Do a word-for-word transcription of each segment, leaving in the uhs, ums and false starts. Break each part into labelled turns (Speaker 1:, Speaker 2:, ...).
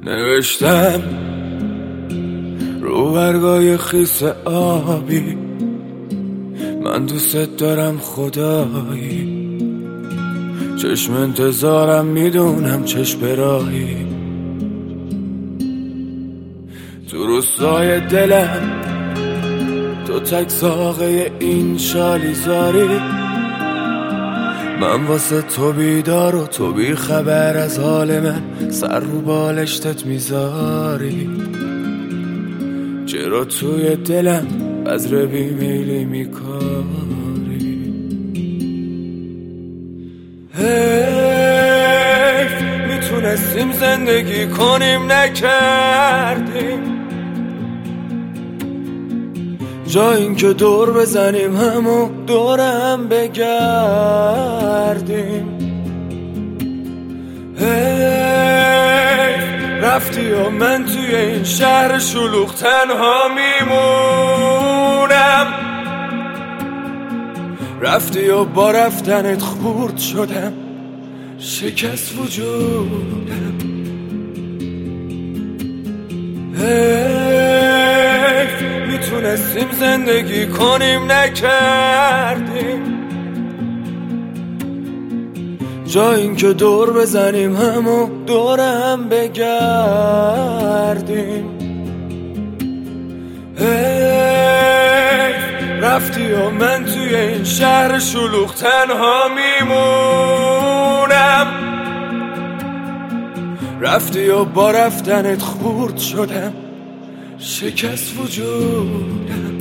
Speaker 1: نوشتم رو برگای خیس آبی، من دوست دارم خدایی، چشم انتظارم میدونم چشم راهی، تو روستای دلم تو تک ساقه این شالیزاری، من واسه تو بیدار و تو بی خبر از حال من، سر رو بالشتت میذاری، چرا توی دلم بذر بیمیلی میکاری؟ حیف میتونستیم زندگی کنیم نکردیم، جا این که دور بزنیم همو دورم بگردیم. حیف رفتی و من توی این شهر شلوغ تنها میمونم، رفتی و با رفتنت خورد شدم، شکست وجودم. حیف میتونستیم زندگی کنیم نکردیم، جا این که دور بزنیم همو دورم بگردیم. حیف رفتی و من توی این شهر شلوغ تنها میمونم، رفتی و با رفتنت خورد شدم، شکست وجودم.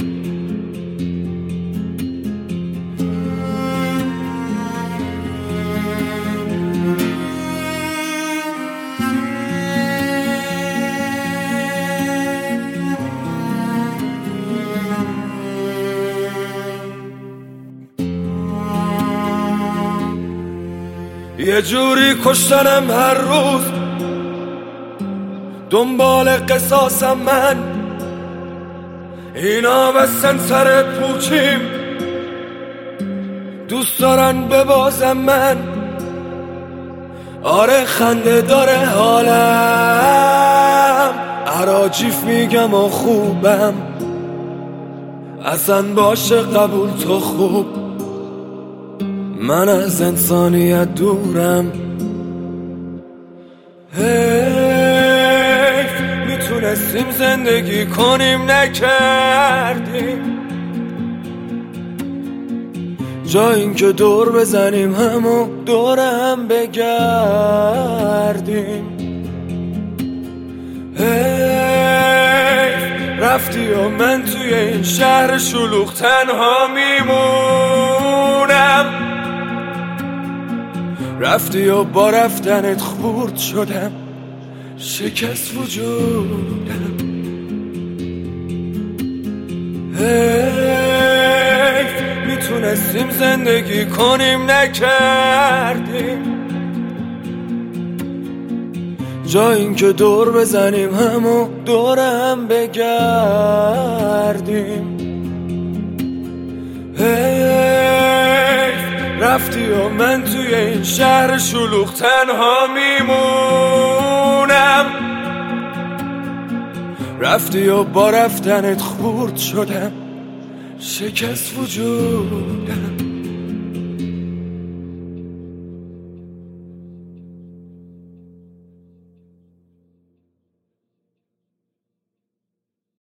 Speaker 1: یه جوری کشتنم هر روز، دنبال قصاصم من، اینا بستن سر پوچیم، دوست دارن ببازم من. آره خنده داره حالم، عراجیف میگم و خوبم، اصلا باشه قبول تو خوب، من از انسانیت دورم. حیف میتونستیم زندگی کنیم نکردیم، جا این که دور بزنیم همو دورم بگردیم. حیف رفتی و من توی این شهر شلوغ تنها میمونم، رفتی و با رفتنت خورد شدم، شکست وجودم. حیف میتونستیم زندگی کنیم نکردیم، جا این که دور بزنیم همو دورم بگردیم. حیف رفتی و من توی این شهر شلوغ تنها میمونم، رفتی و با رفتنت خورد شدم، شکست وجودم.